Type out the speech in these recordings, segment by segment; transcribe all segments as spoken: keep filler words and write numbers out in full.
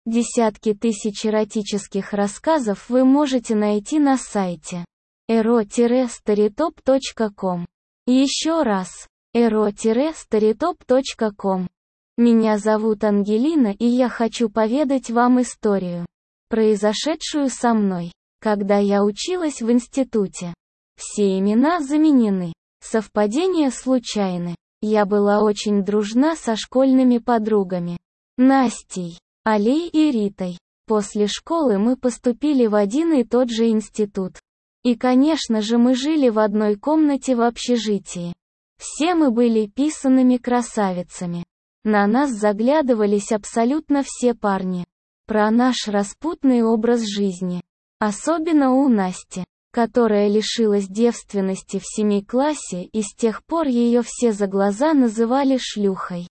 Десятки тысяч эротических рассказов вы можете найти на сайте эро старитоп точка ком. Еще раз, эро старитоп точка ком. Меня зовут Ангелина, и я хочу поведать вам историю, произошедшую со мной, когда я училась в институте. Все имена заменены. Совпадения случайны. Я была очень дружна со школьными подругами Настей, Алей и Ритой. После школы мы поступили в один и тот же институт. И, конечно же, мы жили в одной комнате в общежитии. Все мы были писаными красавицами. На нас заглядывались абсолютно все парни. Про наш распутный образ жизни. Особенно у Насти, которая лишилась девственности в семейном классе, и с тех пор ее все за глаза называли шлюхой.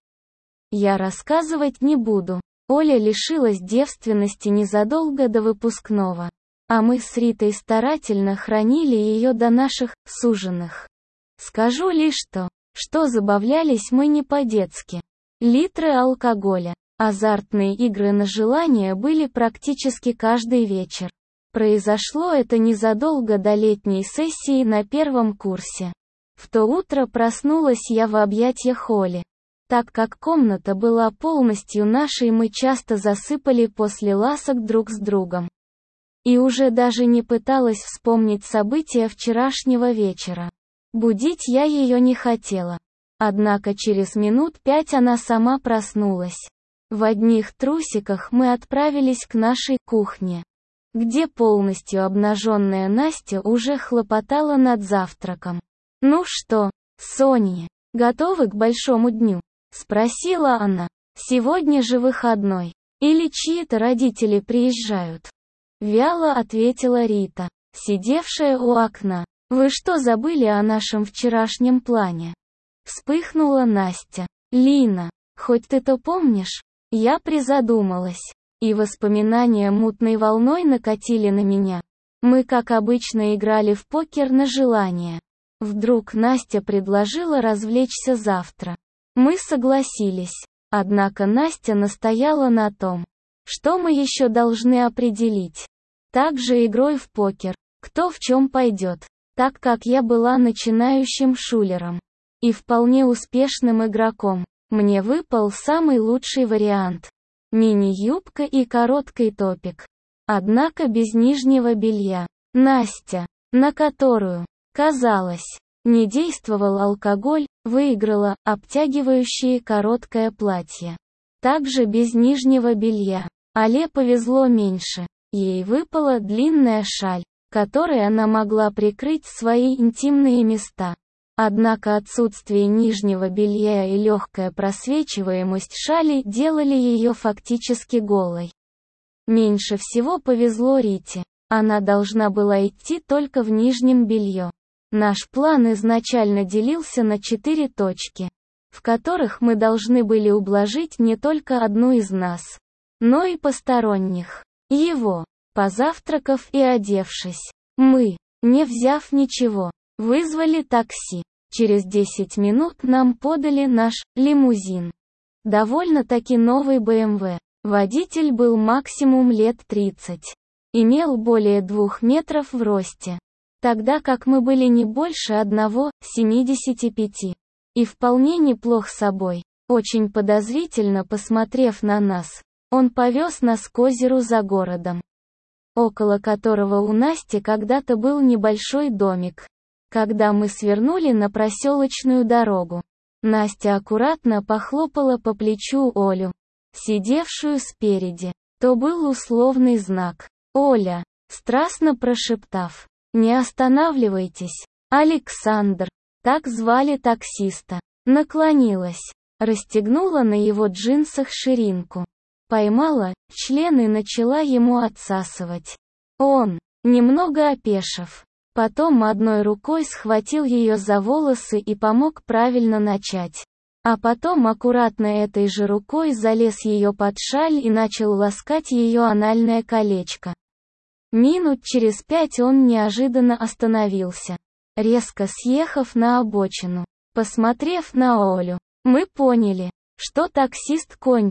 Я рассказывать не буду. Оля лишилась девственности незадолго до выпускного, а мы с Ритой старательно хранили ее до наших суженых. Скажу лишь то, что забавлялись мы не по-детски. Литры алкоголя, азартные игры на желание были практически каждый вечер. Произошло это незадолго до летней сессии на первом курсе. В то утро проснулась я в объятиях Оли. Так как комната была полностью нашей, мы часто засыпали после ласок друг с другом. И уже даже не пыталась вспомнить события вчерашнего вечера. Будить я ее не хотела. Однако через минут пять она сама проснулась. В одних трусиках мы отправились к нашей кухне, где полностью обнаженная Настя уже хлопотала над завтраком. «Ну что, Соня, готовы к большому дню?» — спросила она. «Сегодня же выходной. Или чьи-то родители приезжают?» Вяло ответила Рита, сидевшая у окна. «Вы что, забыли о нашем вчерашнем плане?» Вспыхнула Настя. «Лина, хоть ты-то помнишь?» Я призадумалась. И воспоминания мутной волной накатили на меня. Мы, как обычно, играли в покер на желание. Вдруг Настя предложила развлечься завтра. Мы согласились. Однако Настя настояла на том, что мы еще должны определить. Также игрой в покер, кто в чем пойдет, так как я была начинающим шулером и вполне успешным игроком. Мне выпал самый лучший вариант. Мини-юбка и короткий топик. Однако без нижнего белья. Настя, на которую, казалось, не действовал алкоголь, выиграла обтягивающее короткое платье. Также без нижнего белья. Але повезло меньше. Ей выпала длинная шаль, которой она могла прикрыть свои интимные места. Однако отсутствие нижнего белья и легкая просвечиваемость шали делали ее фактически голой. Меньше всего повезло Рите. Она должна была идти только в нижнем белье. Наш план изначально делился на четыре точки, в которых мы должны были ублажить не только одну из нас, но и посторонних. Его, позавтракав и одевшись, мы, не взяв ничего, вызвали такси. Через десять минут нам подали наш лимузин. Довольно-таки новый бэ эм вэ. Водитель был максимум лет тридцать. Имел более двух метров в росте. Тогда как мы были не больше одного, семидесяти пяти. И вполне неплох собой. Очень подозрительно посмотрев на нас, он повез нас к озеру за городом, около которого у Насти когда-то был небольшой домик. Когда мы свернули на проселочную дорогу, Настя аккуратно похлопала по плечу Олю, сидевшую спереди. То был условный знак. Оля, страстно прошептав: «Не останавливайтесь, Александр», так звали таксиста, наклонилась, расстегнула на его джинсах ширинку, поймала член и начала ему отсасывать. Он, немного опешив, потом одной рукой схватил ее за волосы и помог правильно начать. А потом аккуратно этой же рукой залез ее под шаль и начал ласкать ее анальное колечко. Минут через пять он неожиданно остановился, резко съехав на обочину. Посмотрев на Олю, мы поняли, что таксист кончил.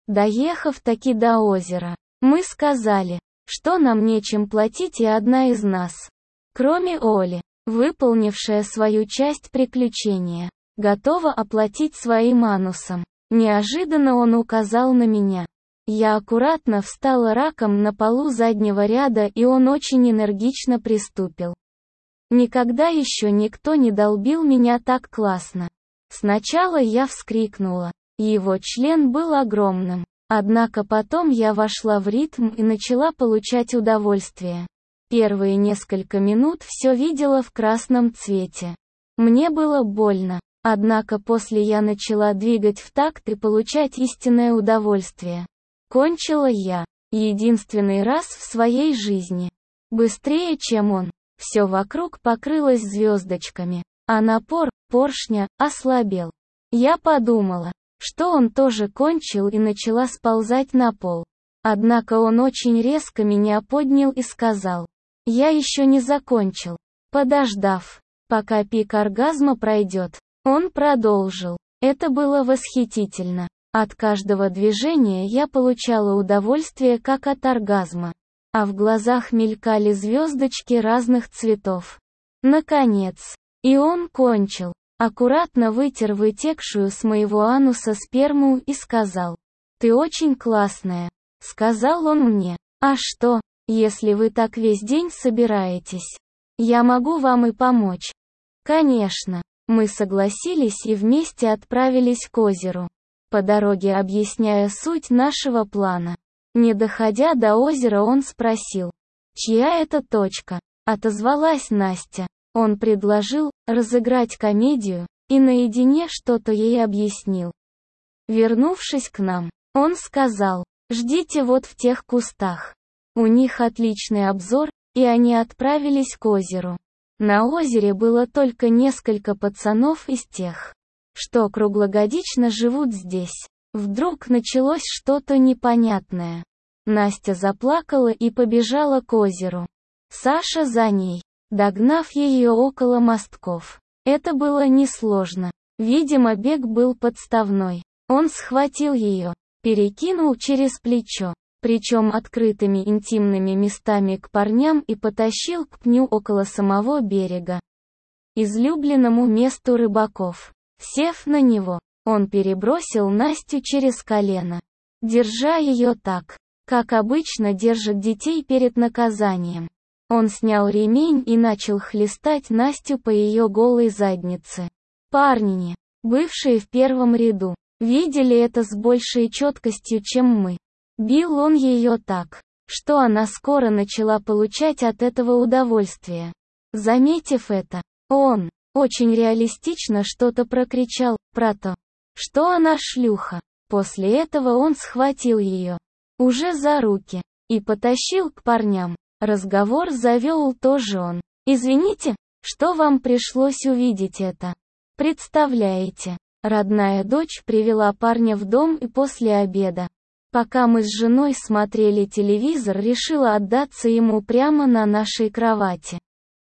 Доехав таки до озера, мы сказали, что нам нечем платить, и одна из нас, кроме Оли, выполнившая свою часть приключения, готова оплатить своим анусом. Неожиданно он указал на меня. Я аккуратно встала раком на полу заднего ряда, и он очень энергично приступил. Никогда еще никто не долбил меня так классно. Сначала я вскрикнула. Его член был огромным. Однако потом я вошла в ритм и начала получать удовольствие. Первые несколько минут все видела в красном цвете. Мне было больно. Однако после я начала двигать в такт и получать истинное удовольствие. Кончила я. Единственный раз в своей жизни. Быстрее, чем он. Все вокруг покрылось звездочками, а напор поршня ослабел. Я подумала, что он тоже кончил, и начала сползать на пол. Однако он очень резко меня поднял и сказал: «Я еще не закончил». Подождав, пока пик оргазма пройдет, он продолжил. Это было восхитительно. От каждого движения я получала удовольствие как от оргазма. А в глазах мелькали звездочки разных цветов. Наконец. И он кончил. Аккуратно вытер вытекшую с моего ануса сперму и сказал: «Ты очень классная», — сказал он мне. «А что, если вы так весь день собираетесь? Я могу вам и помочь». Конечно. Мы согласились и вместе отправились к озеру. По дороге объясняя суть нашего плана. Не доходя до озера, он спросил: «Чья это точка?» Отозвалась Настя. Он предложил разыграть комедию, и наедине что-то ей объяснил. Вернувшись к нам, он сказал: «Ждите вот в тех кустах. У них отличный обзор», и они отправились к озеру. На озере было только несколько пацанов из тех, что круглогодично живут здесь. Вдруг началось что-то непонятное. Настя заплакала и побежала к озеру. Саша за ней, догнав ее около мостков. Это было несложно. Видимо, бег был подставной. Он схватил ее, перекинул через плечо, причем открытыми интимными местами к парням, и потащил к пню около самого берега, излюбленному месту рыбаков. Сев на него, он перебросил Настю через колено, держа ее так, как обычно держат детей перед наказанием. Он снял ремень и начал хлестать Настю по ее голой заднице. Парни, бывшие в первом ряду, видели это с большей четкостью, чем мы. Бил он ее так, что она скоро начала получать от этого удовольствие. Заметив это, он очень реалистично что-то прокричал про то, что она шлюха. После этого он схватил ее уже за руки и потащил к парням. Разговор завел тоже он. «Извините, что вам пришлось увидеть это. Представляете, родная дочь привела парня в дом, и после обеда, пока мы с женой смотрели телевизор, решила отдаться ему прямо на нашей кровати.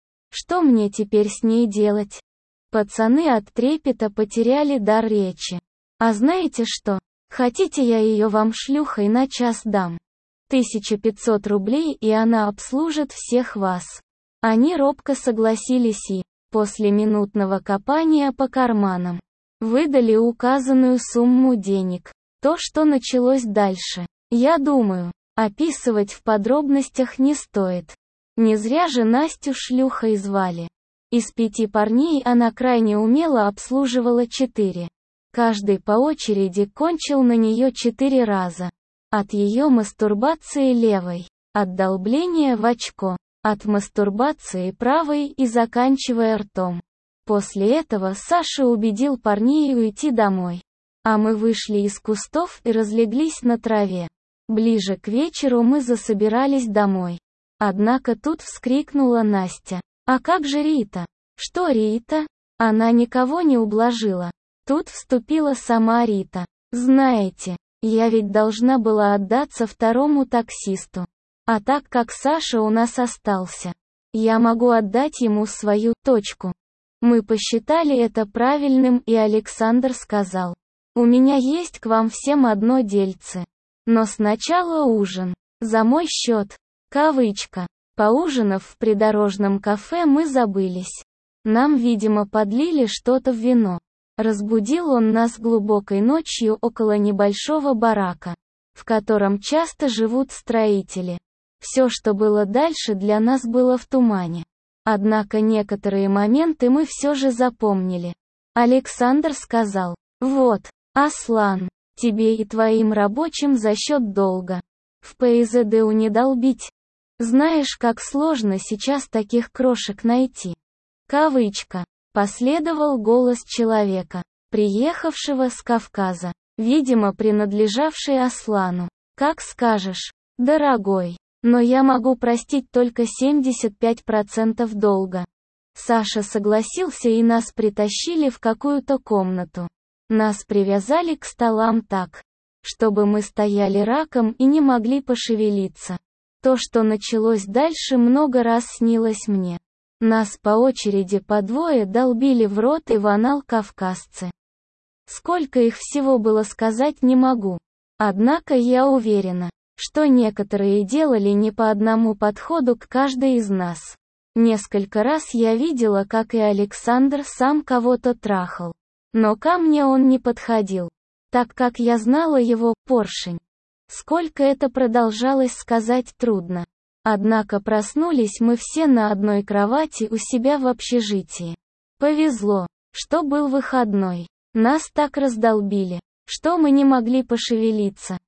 Что мне теперь с ней делать?» Пацаны от трепета потеряли дар речи. «А знаете что? Хотите, я ее вам шлюхой на час дам? тысяча пятьсот рублей, и она обслужит всех вас». Они робко согласились и, после минутного копания по карманам, выдали указанную сумму денег. То, что началось дальше, я думаю, описывать в подробностях не стоит. Не зря же Настю шлюхой звали. Из пяти парней она крайне умело обслуживала четыре. Каждый по очереди кончил на нее четыре раза. От ее мастурбации левой, от долбления в очко, от мастурбации правой и заканчивая ртом. После этого Саша убедил парней уйти домой. А мы вышли из кустов и разлеглись на траве. Ближе к вечеру мы засобирались домой. Однако тут вскрикнула Настя: «А как же Рита?» «Что Рита?» Она никого не ублажила. Тут вступила сама Рита. «Знаете, я ведь должна была отдаться второму таксисту. А так как Саша у нас остался, я могу отдать ему свою точку». Мы посчитали это правильным, и Александр сказал: У меня есть к вам всем одно дельце. Но сначала ужин. За мой счет. Кавычка. Поужинав в придорожном кафе, мы забылись. Нам, видимо, подлили что-то в вино. Разбудил он нас глубокой ночью около небольшого барака, в котором часто живут строители. Все, что было дальше, для нас было в тумане. Однако некоторые моменты мы все же запомнили. Александр сказал: «Вот, Аслан, тебе и твоим рабочим за счет долга. В ПЗДУ не долбить. Знаешь, как сложно сейчас таких крошек найти». Кавычка. Последовал голос человека, приехавшего с Кавказа, видимо, принадлежавший Аслану. «Как скажешь, дорогой, но я могу простить только семьдесят пять процентов долга». Саша согласился, и нас притащили в какую-то комнату. Нас привязали к столам так, чтобы мы стояли раком и не могли пошевелиться. То, что началось дальше, много раз снилось мне. Нас по очереди по двое долбили в рот и в анал кавказцы. Сколько их всего было, сказать не могу. Однако я уверена, что некоторые делали не по одному подходу к каждой из нас. Несколько раз я видела, как и Александр сам кого-то трахал. Но ко мне он не подходил, так как я знала его поршень. Сколько это продолжалось, сказать трудно. Однако проснулись мы все на одной кровати у себя в общежитии. Повезло, что был выходной. Нас так раздолбили, что мы не могли пошевелиться.